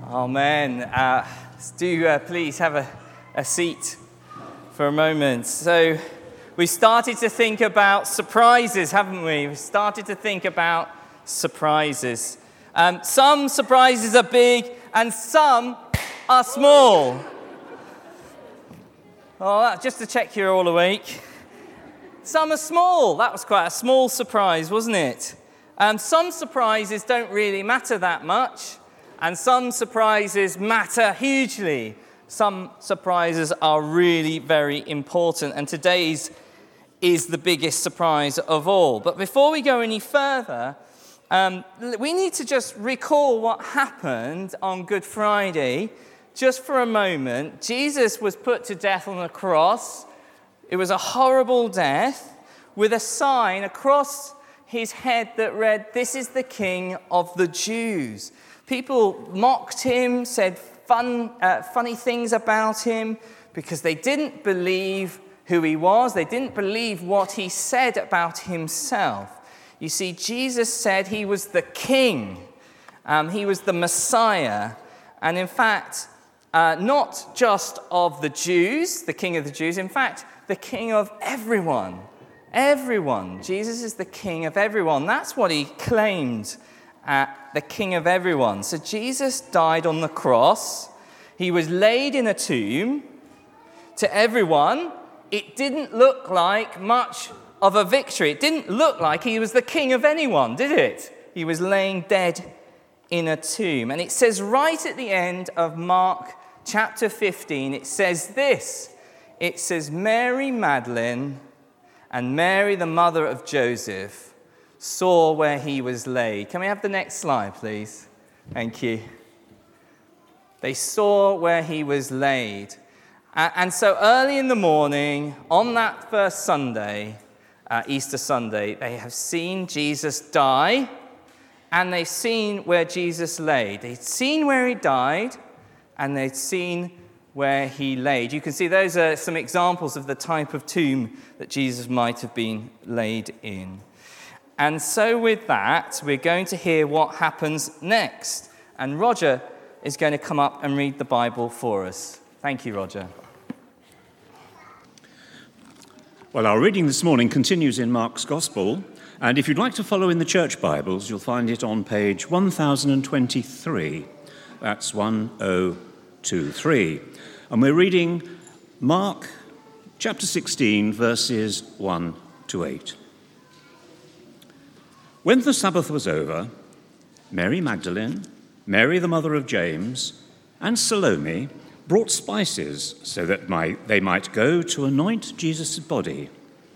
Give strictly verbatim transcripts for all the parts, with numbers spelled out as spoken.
Amen. Uh, do uh, please have a, a seat for a moment. So we started to think about surprises, haven't we? We started to think about surprises. Um, some surprises are big and some are small. Oh, just to check you're all awake. Some are small. That was quite a small surprise, wasn't it? Um, some surprises don't really matter that much. And some surprises matter hugely. Some surprises are really very important. And today's is the biggest surprise of all. But before we go any further, um, we need to just recall what happened on Good Friday. Just for a moment, Jesus was put to death on the cross. It was a horrible death with a sign across his head that read, "This is the King of the Jews." People mocked him, said fun, uh, funny things about him because they didn't believe who he was. They didn't believe what he said about himself. You see, Jesus said he was the king. Um, he was the Messiah. And in fact, uh, not just of the Jews, the king of the Jews. In fact, the king of everyone. Everyone. Jesus is the king of everyone. That's what he claimed. Uh, the king of everyone. So Jesus died on the cross. He was laid in a tomb. To everyone, it didn't look like much of a victory. It didn't look like he was the king of anyone, did it? He was laying dead in a tomb. And it says right at the end of Mark chapter fifteen, it says this. It says, Mary Magdalene and Mary, the mother of Joseph, saw where he was laid. Can we have the next slide, please? Thank you. They saw where he was laid. And so early in the morning, on that first Sunday, uh, Easter Sunday, they have seen Jesus die, and they've seen where Jesus laid. They'd seen where he died, and they'd seen where he laid. You can see those are some examples of the type of tomb that Jesus might have been laid in. And so with that, we're going to hear what happens next. And Roger is going to come up and read the Bible for us. Thank you, Roger. Well, our reading this morning continues in Mark's Gospel. And if you'd like to follow in the church Bibles, you'll find it on page one thousand twenty-three. That's one thousand twenty-three. And we're reading Mark chapter sixteen, verses one to eight. When the Sabbath was over, Mary Magdalene, Mary the mother of James, and Salome brought spices so that might, they might go to anoint Jesus' body.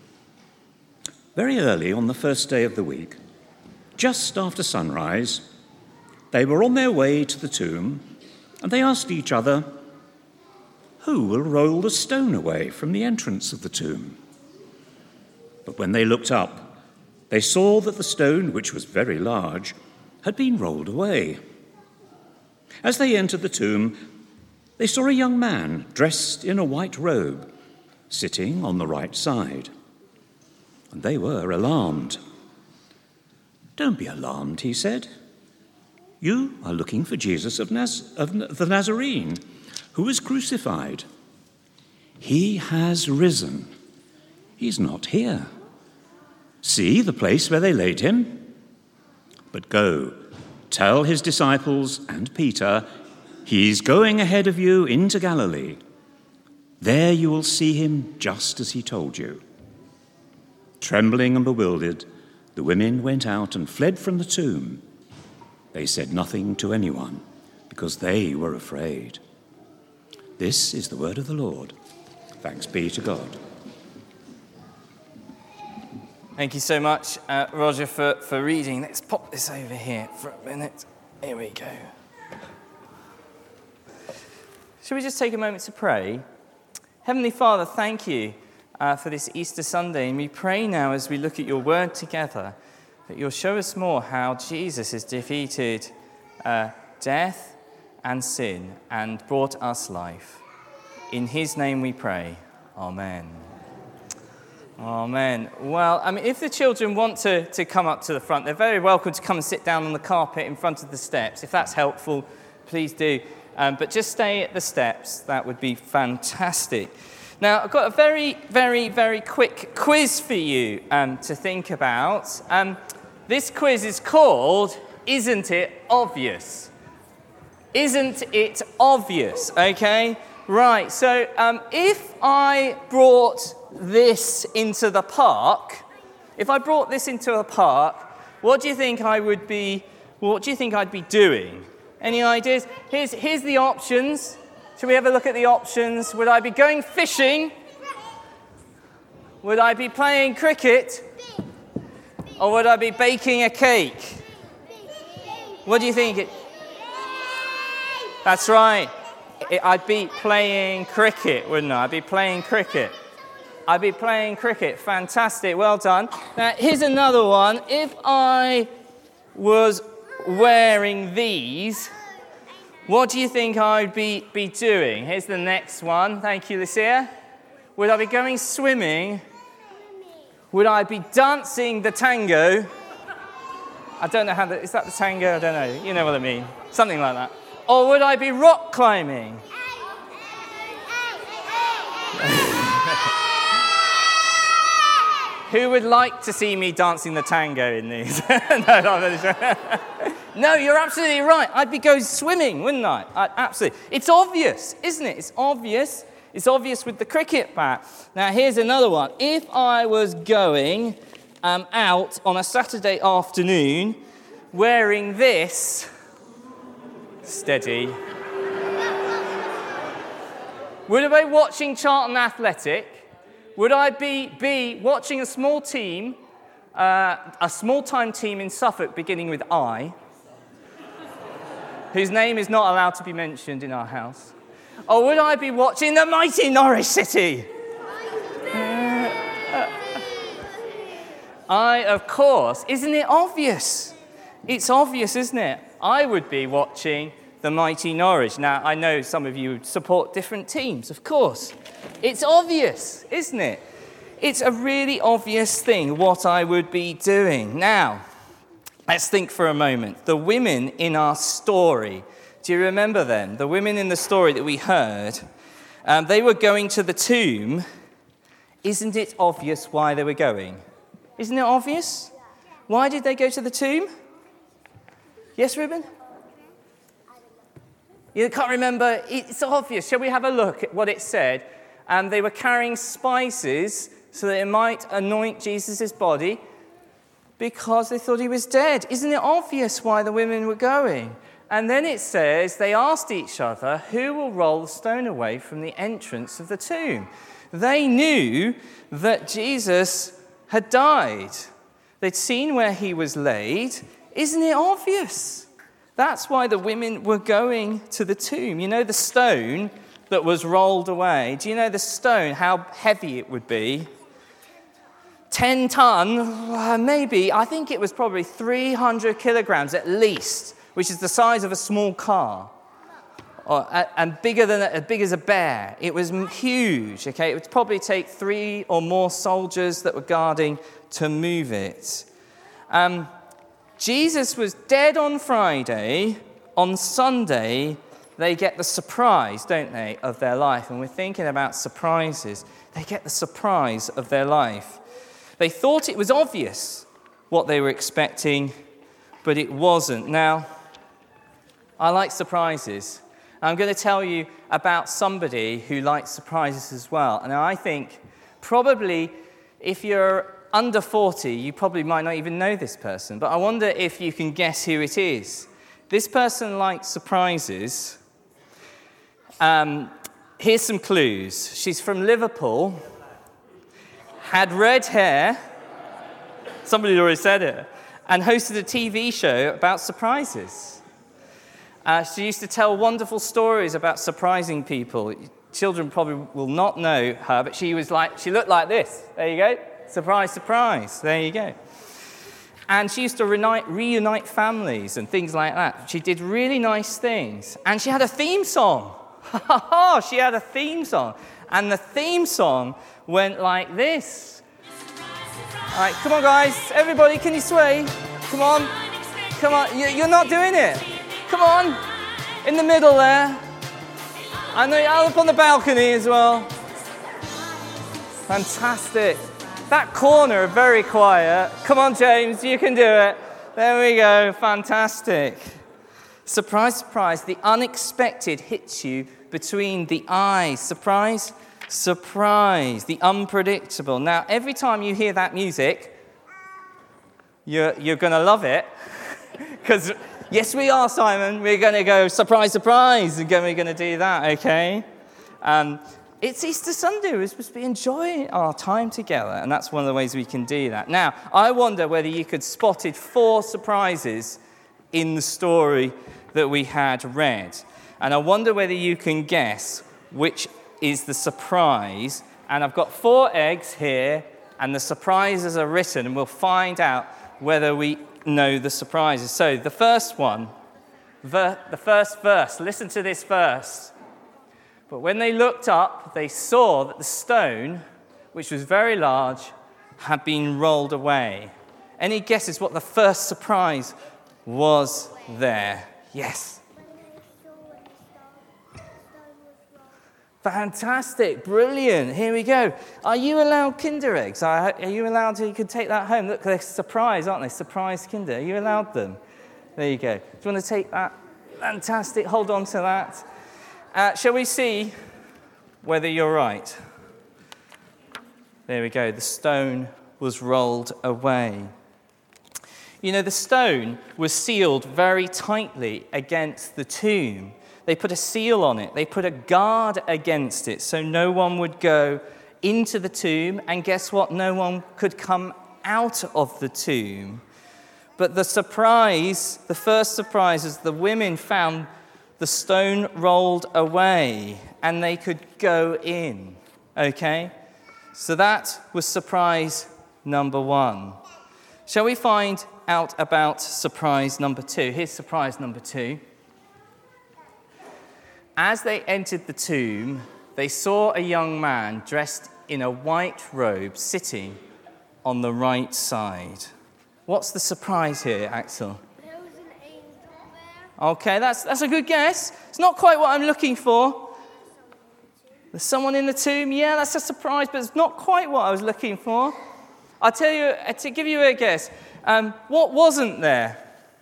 Very early on the first day of the week, just after sunrise, they were on their way to the tomb, and they asked each other, "Who will roll the stone away from the entrance of the tomb?" But when they looked up, they saw that the stone, which was very large, had been rolled away. As they entered the tomb, they saw a young man dressed in a white robe, sitting on the right side. And they were alarmed. "Don't be alarmed," he said. "You are looking for Jesus of, Naz- of the Nazarene, who was crucified. He has risen. He's not here. See the place where they laid him? But go, tell his disciples and Peter, he's going ahead of you into Galilee. There you will see him just as he told you." Trembling and bewildered, the women went out and fled from the tomb. They said nothing to anyone because they were afraid. This is the word of the Lord. Thanks be to God. Thank you so much, uh, Roger, for, for reading. Let's pop this over here for a minute. Here we go. Shall we just take a moment to pray? Heavenly Father, thank you uh, for this Easter Sunday. And we pray now as we look at your word together that you'll show us more how Jesus has defeated uh, death and sin and brought us life. In his name we pray. Amen. Amen. Well, I mean, if the children want to, to come up to the front, they're very welcome to come and sit down on the carpet in front of the steps. If that's helpful, Please do. Um, but just stay at the steps. That would be fantastic. Now, I've got a very, very, very quick quiz for you um, to think about. Um, this quiz is called, Isn't It Obvious? Isn't it obvious? Okay? Right, so um, if I brought this into the park, if I brought this into a park, what do you think I would be, what do you think I'd be doing? Any ideas? Here's, here's the options. Shall we have a look at the options? Would I be going fishing? Would I be playing cricket? Or would I be baking a cake? What do you think? That's right. I'd be playing cricket, wouldn't I? I'd be playing cricket. I'd be playing cricket. Fantastic. Well done. Now, here's another one. If I was wearing these, what do you think I'd be, be doing? Here's the next one. Thank you, Lucia. Would I be going swimming? Would I be dancing the tango? I don't know how the, is that the tango? I don't know. You know what I mean. Something like that. Or would I be rock climbing? Who would like to see me dancing the tango in these? no, not really sure. No, you're absolutely right. I'd be going swimming, wouldn't I? I'd, absolutely. It's obvious, isn't it? It's obvious. It's obvious with the cricket bat. Now, here's another one. If I was going um, out on a Saturday afternoon wearing this, steady, would I be watching Charlton Athletic? Would I be, be watching a small team, uh, a small-time team in Suffolk beginning with I, whose name is not allowed to be mentioned in our house? Or would I be watching the mighty Norwich City? Uh, uh, I, of course. Isn't it obvious? It's obvious, isn't it? I would be watching the mighty Norwich. Now, I know some of you support different teams, of course. It's obvious, isn't it? It's a really obvious thing what I would be doing. Now, let's think for a moment. The women in our story, do you remember them? The women in the story that we heard, um, they were going to the tomb. Isn't it obvious why they were going? Isn't it obvious? Why did they go to the tomb? Yes, Ruben? You can't remember. It's obvious. Shall we have a look at what it said? And they were carrying spices so that it might anoint Jesus' body because they thought he was dead. Isn't it obvious why the women were going? And then it says they asked each other, who will roll the stone away from the entrance of the tomb? They knew that Jesus had died. They'd seen where he was laid. Isn't it obvious? That's why the women were going to the tomb. You know the stone that was rolled away? Do you know the stone, how heavy it would be? Ten ton, maybe. I think it was probably three hundred kilograms at least, which is the size of a small car, or, and bigger than as big as a bear. It was huge. Okay, it would probably take three or more soldiers that were guarding to move it. Um, Jesus was dead on Friday. On Sunday, they get the surprise, don't they, of their life. And we're thinking about surprises. They get the surprise of their life. They thought it was obvious what they were expecting, but it wasn't. Now, I like surprises. I'm going to tell you about somebody who likes surprises as well. And I think probably if you're under forty, you probably might not even know this person, but I wonder if you can guess who it is. This person likes surprises. Um, here's some clues. She's from Liverpool, had red hair, somebody already said it, and hosted a T V show about surprises. Uh, she used to tell wonderful stories about surprising people. Children probably will not know her, but she was like, she looked like this. There you go. Surprise, surprise. There you go. And she used to reunite, reunite families and things like that. She did really nice things. And she had a theme song. She had a theme song. And the theme song went like this. All right, come on, guys. Everybody, can you sway? Come on. Come on. You're not doing it. Come on. In the middle there. And then up on the balcony as well. Fantastic. That corner, very quiet. Come on, James, you can do it. There we go. Fantastic. Surprise, surprise. The unexpected hits you between the eyes. Surprise, surprise. The unpredictable. Now, every time you hear that music, you're, you're going to love it. Because, yes, we are, Simon. We're going to go surprise, surprise. And we're going to do that, okay? Um, it's Easter Sunday. We're supposed to be enjoying our time together. And that's one of the ways we can do that. Now, I wonder whether you could spotted four surprises in the story that we had read. And I wonder whether you can guess which is the surprise. And I've got four eggs here, and the surprises are written, and we'll find out whether we know the surprises. So the first one, the, the first verse, listen to this verse. But when they looked up, they saw that the stone, which was very large, had been rolled away. Any guesses what the first surprise was there? Yes. Fantastic, brilliant. Here we go. Are you allowed Kinder eggs? Are you allowed to, you can take that home? Look, they're surprise, aren't they? Surprise Kinder. Are you allowed them? There you go. Do you want to take that? Fantastic. Hold on to that. Uh, shall we see whether you're right? There we go. The stone was rolled away. You know, the stone was sealed very tightly against the tomb. They put a seal on it. They put a guard against it so no one would go into the tomb. And guess what? No one could come out of the tomb. But the surprise, the first surprise, is the women found the stone rolled away and they could go in. Okay? So that was surprise number one. Shall we find out about surprise number two? Here's surprise number two. As they entered the tomb, they saw a young man dressed in a white robe sitting on the right side. What's the surprise here, Axel? There was an angel there. Okay, that's, that's a good guess. It's not quite what I'm looking for. There's someone in the tomb. Yeah, that's a surprise, but it's not quite what I was looking for. I'll tell you, to give you a guess, um, what wasn't there?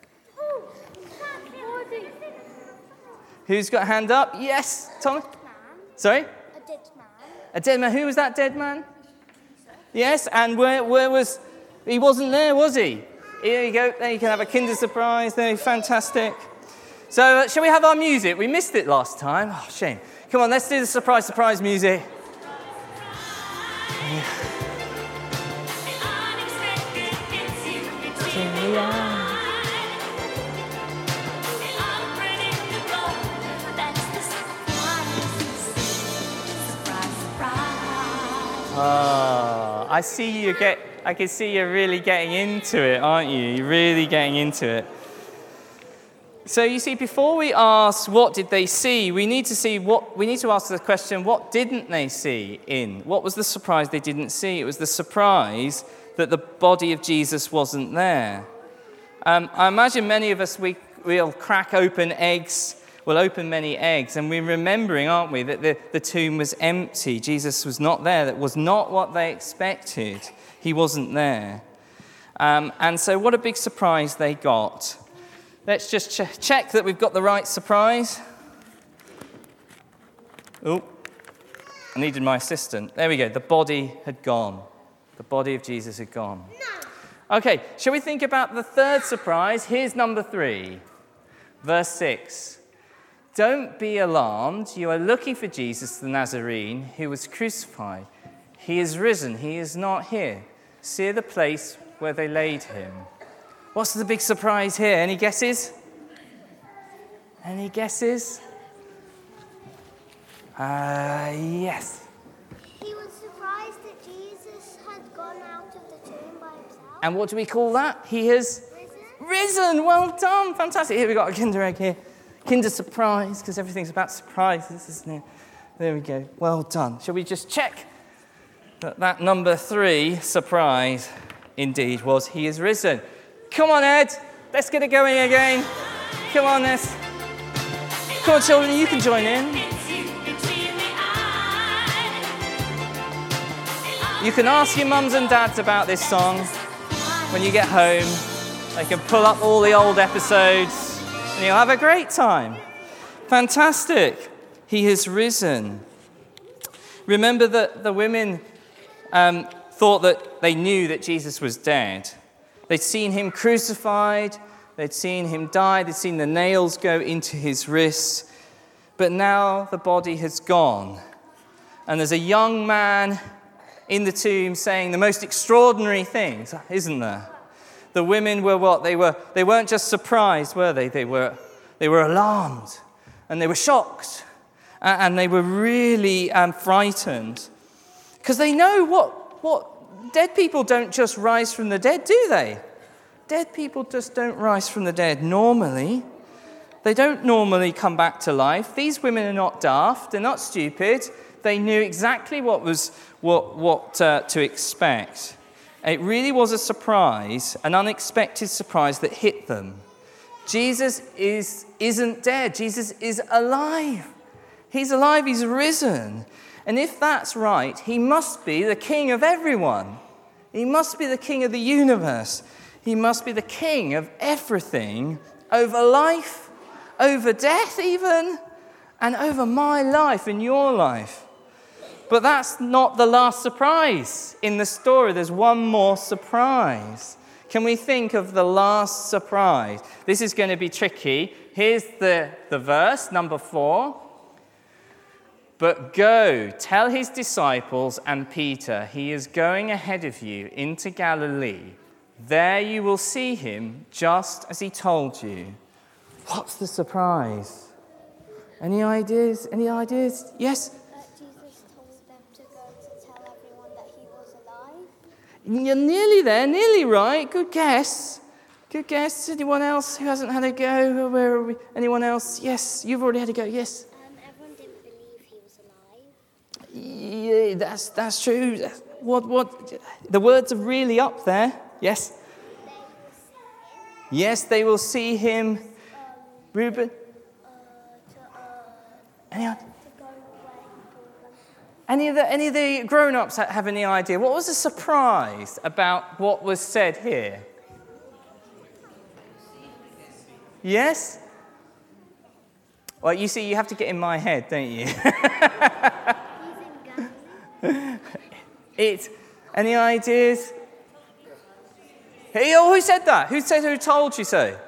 Who's got a hand up? Yes, Tom? Sorry? A dead man. A dead man. Who was that dead man? Yes, and where, where was... He wasn't there, was he? Here you go. There you can have a Kinder Surprise. There, fantastic. So, uh, shall we have our music? We missed it last time. Oh, shame. Come on, let's do the surprise, surprise music. Oh, I see you get... I can see you're really getting into it, aren't you? You're really getting into it. So you see, before we ask what did they see, we need to see what we need to ask the question, what didn't they see in? What was the surprise they didn't see? It was the surprise that the body of Jesus wasn't there. Um, I imagine many of us, we, we'll crack open eggs, we'll open many eggs, and we're remembering, aren't we, that the, the tomb was empty. Jesus was not there. That was not what they expected. He wasn't there. Um, and so what a big surprise they got. Let's just ch- check that we've got the right surprise. Oh, I needed my assistant. There we go. The body had gone. The body of Jesus had gone. Okay, shall we think about the third surprise? Here's number three. Verse six. Don't be alarmed. You are looking for Jesus the Nazarene who was crucified. He is risen. He is not here. See the place where they laid him. What's the big surprise here? Any guesses? Any guesses? Uh, yes. He was surprised that Jesus had gone out of the tomb by himself. And what do we call that? He has Risen. risen. Well done. Fantastic. Here we've got a Kinder egg here. Kinder surprise, because everything's about surprises, isn't it? There we go. Well done. Shall we just check that that number three surprise indeed was he is risen? Come on, Ed. Let's get it going again. Come on, let's. Come on, children, you can join in. You can ask your mums and dads about this song when you get home. They can pull up all the old episodes and you'll have a great time. Fantastic. He has risen. Remember that the women um, thought that they knew that Jesus was dead. They'd seen him crucified. They'd seen him die. They'd seen the nails go into his wrists. But now the body has gone. And there's a young man in the tomb saying the most extraordinary things, isn't there? The women were what? They were, they weren't just surprised, were they? They were, they were alarmed. And they were shocked. And they were really um, frightened. Because they know what, what dead people don't just rise from the dead, do they? Dead people just don't rise from the dead normally. They don't normally come back to life. These women are not daft. They're not stupid. They knew exactly what was what, what uh, to expect. It really was a surprise, an unexpected surprise that hit them. Jesus is, isn't dead. Jesus is alive. He's alive. He's risen. And if that's right, he must be the king of everyone. He must be the king of the universe. He must be the king of everything, over life, over death even, and over my life and your life. But that's not the last surprise in the story. There's one more surprise. Can we think of the last surprise? This is going to be tricky. Here's the, the verse, number four. But go, tell his disciples and Peter, he is going ahead of you into Galilee. There you will see him just as he told you. What's the surprise? Any ideas? Any ideas? Yes? That Jesus told them to go to tell everyone that he was alive. You're nearly there, nearly right. Good guess. Good guess. Anyone else who hasn't had a go? Where are we? Anyone else? Yes, you've already had a go. Yes? Um, everyone didn't believe he was alive. Yeah, that's that's true. What what? The words are really up there. Yes? Yes, they will see him. Reuben? Uh, to, uh, Anyone? to go away for Any of the, any of the grown-ups have any idea? What was the surprise about what was said here? Yes? Well, you see, you have to get in my head, don't you? It. Any ideas? Hey, oh, who said that? Who said? Who told you so?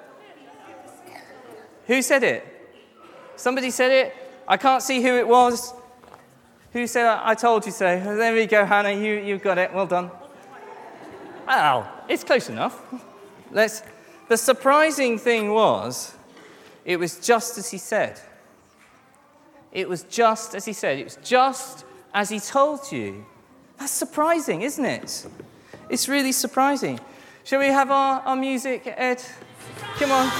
Who said it? Somebody said it. I can't see who it was. Who said, I told you so? There we go, Hannah. You you got it. Well done. Well, it's close enough. Let's. The surprising thing was, it was just as he said. It was just as he said. It was just as he told you. That's surprising, isn't it? It's really surprising. Shall we have our, our music, Ed? Come on.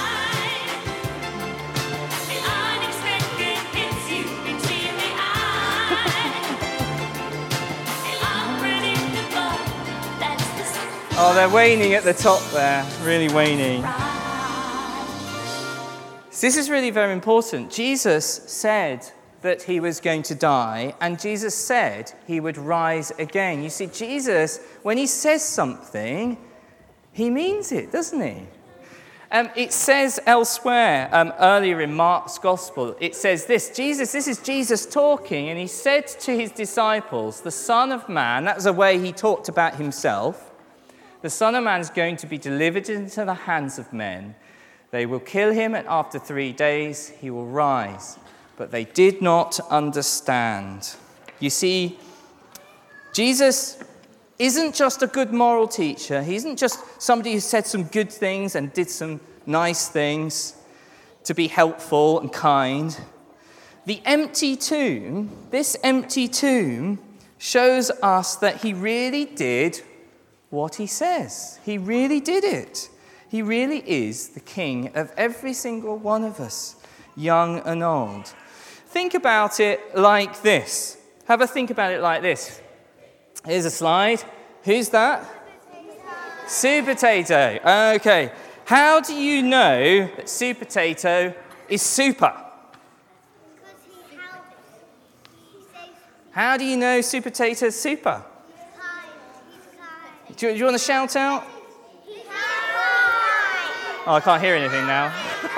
Oh, they're waning at the top there. Really waning. So this is really very important. Jesus said that he was going to die, and Jesus said he would rise again. You see, Jesus, when he says something, he means it, doesn't he? Um, it says elsewhere, um, earlier in Mark's Gospel, it says this, Jesus, this is Jesus talking, and he said to his disciples, the Son of Man, that was a way he talked about himself, the Son of Man is going to be delivered into the hands of men. They will kill him, and after three days he will rise. But they did not understand. You see, Jesus isn't just a good moral teacher. He isn't just somebody who said some good things and did some nice things to be helpful and kind. The empty tomb, this empty tomb, shows us that he really did what he says. He really did it. He really is the king of every single one of us, young and old. Think about it like this. Have a think about it like this. Here's a slide. Who's that? Sue Potato. Okay. How do you know that Sue Potato is super? How do you know Super Tato's super? Do you, do you want to shout out? Oh, I can't hear anything now.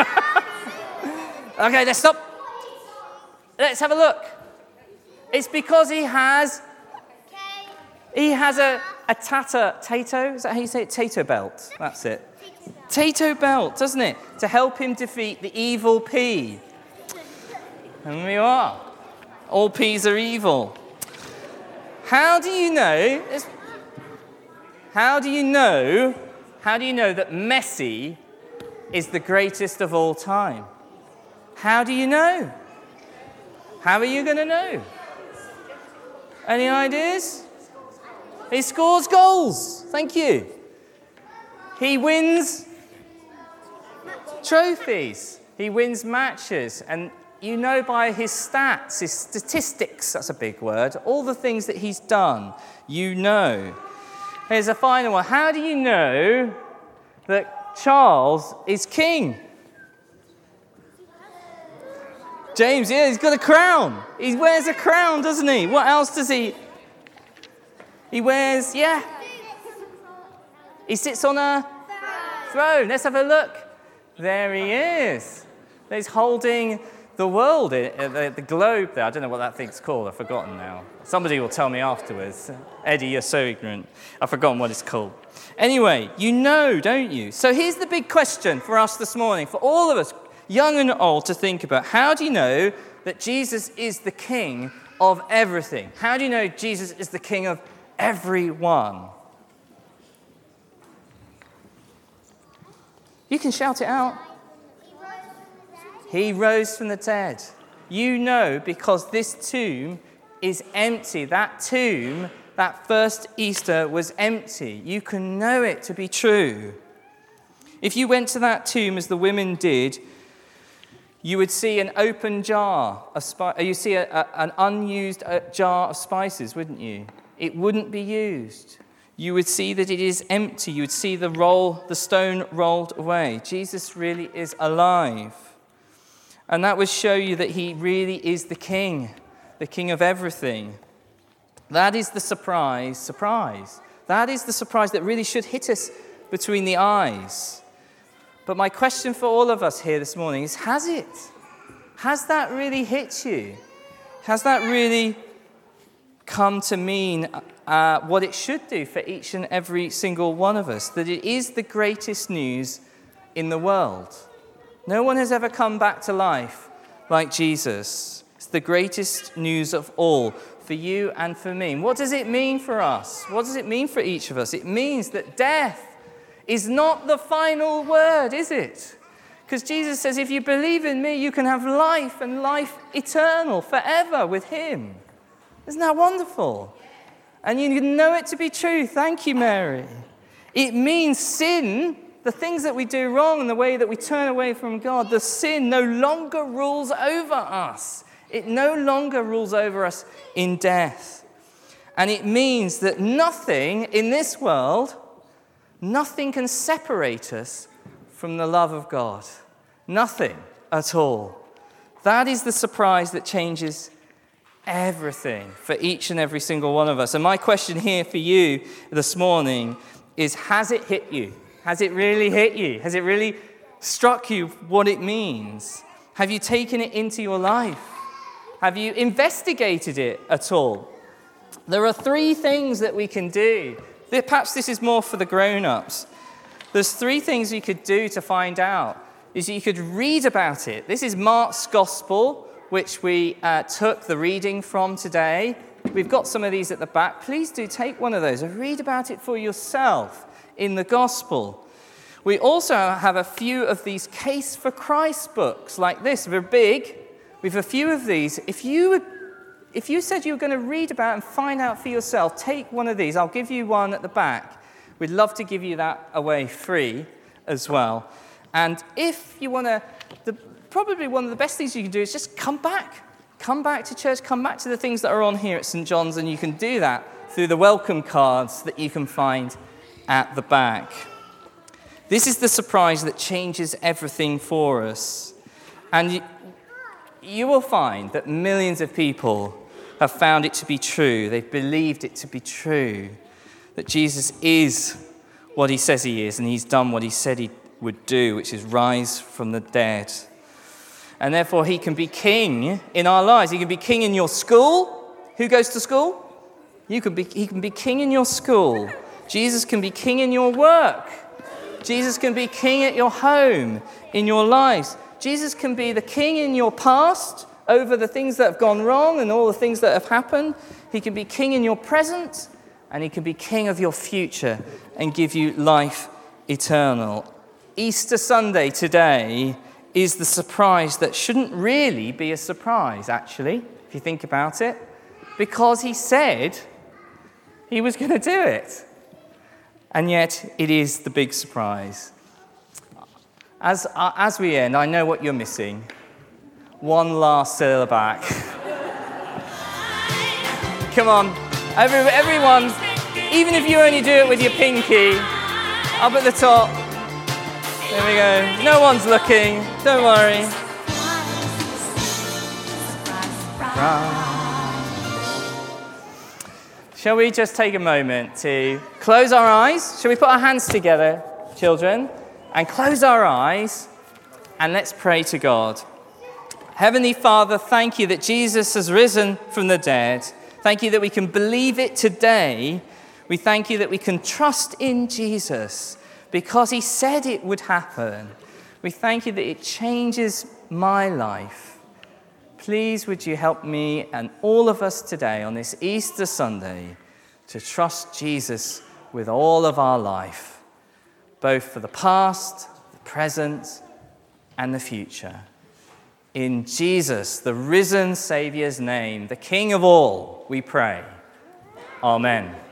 Okay, let's stop. Let's have a look. It's because he has, he has a, a tata, tato, is that how you say it? Tato belt, that's it. Tato belt, doesn't it? To help him defeat the evil pea. And there you are. All peas are evil. How do you know, how do you know, how do you know that Messi is the greatest of all time? How do you know? How are you going to know? Any ideas? He scores goals. Thank you. He wins trophies. He wins matches. And you know by his stats, his statistics, that's a big word, all the things that he's done, you know. Here's a final one. How do you know that Charles is king? James, yeah, he's got a crown. He wears a crown, doesn't he? What else does he? He wears, yeah. He sits on a throne. Let's have a look. There he is. He's holding the world, the, the globe there. I don't know what that thing's called. I've forgotten now. Somebody will tell me afterwards. Eddie, you're so ignorant. I've forgotten what it's called. Anyway, you know, don't you? So here's the big question for us this morning, for all of us, young and old, to think about. How do you know that Jesus is the king of everything? How do you know Jesus is the king of everyone? You can shout it out. He rose from the dead. You know because this tomb is empty. That tomb, that first Easter, was empty. You can know it to be true. If you went to that tomb as the women did, you would see an open jar of spices. You see a, a, an unused jar of spices, wouldn't you? It wouldn't be used. You would see that it is empty. You would see the roll, the stone rolled away. Jesus really is alive. And that would show you that he really is the king, the king of everything. That is the surprise, surprise. That is the surprise that really should hit us between the eyes. But my question for all of us here this morning is, has it? Has that really hit you? Has that really come to mean uh, what it should do for each and every single one of us? That it is the greatest news in the world. No one has ever come back to life like Jesus. It's the greatest news of all for you and for me. What does it mean for us? What does it mean for each of us? It means that death is not the final word, is it? Because Jesus says, if you believe in me, you can have life and life eternal forever with him. Isn't that wonderful? And you know it to be true. Thank you, Mary. It means sin, the things that we do wrong and the way that we turn away from God, the sin no longer rules over us. It no longer rules over us in death. And it means that nothing in this world, nothing can separate us from the love of God. Nothing at all. That is the surprise that changes everything for each and every single one of us. And my question here for you this morning is, has it hit you? Has it really hit you? Has it really struck you what it means? Have you taken it into your life? Have you investigated it at all? There are three things that we can do. Perhaps this is more for the grown-ups. There's three things you could do to find out. Is you could read about it. This is Mark's Gospel, which we uh, took the reading from today. We've got some of these at the back. Please do take one of those and read about it for yourself in the Gospel. We also have a few of these Case for Christ books like this. They're big. We have a few of these. If you would If you said you were going to read about and find out for yourself, take one of these. I'll give you one at the back. We'd love to give you that away free as well. And if you want to, the, probably one of the best things you can do is just come back. Come back to church. Come back to the things that are on here at Saint John's, and you can do that through the welcome cards that you can find at the back. This is the surprise that changes everything for us. And you, you will find that millions of people have found it to be true. They've believed it to be true, that Jesus is what he says he is, and he's done what he said he would do, which is rise from the dead. And therefore, he can be king in our lives. He can be king in your school. Who goes to school? You can be, he can be king in your school. Jesus can be king in your work. Jesus can be king at your home, in your lives. Jesus can be the king in your past over the things that have gone wrong and all the things that have happened. He can be king in your present, and he can be king of your future and give you life eternal. Easter Sunday today is the surprise that shouldn't really be a surprise, actually, if you think about it, because he said he was going to do it. And yet, it is the big surprise. As, uh, as we end, I know what you're missing. One last syllable. Come on, Every, everyone, even if you only do it with your pinky, up at the top. There we go. No one's looking. Don't worry. Shall we just take a moment to close our eyes? Shall we put our hands together, children, and close our eyes, and let's pray to God. Heavenly Father, thank you that Jesus has risen from the dead. Thank you that we can believe it today. We thank you that we can trust in Jesus because he said it would happen. We thank you that it changes my life. Please would you help me and all of us today on this Easter Sunday to trust Jesus with all of our life, both for the past, the present, and the future. In Jesus, the risen Saviour's name, the King of all, we pray. Amen.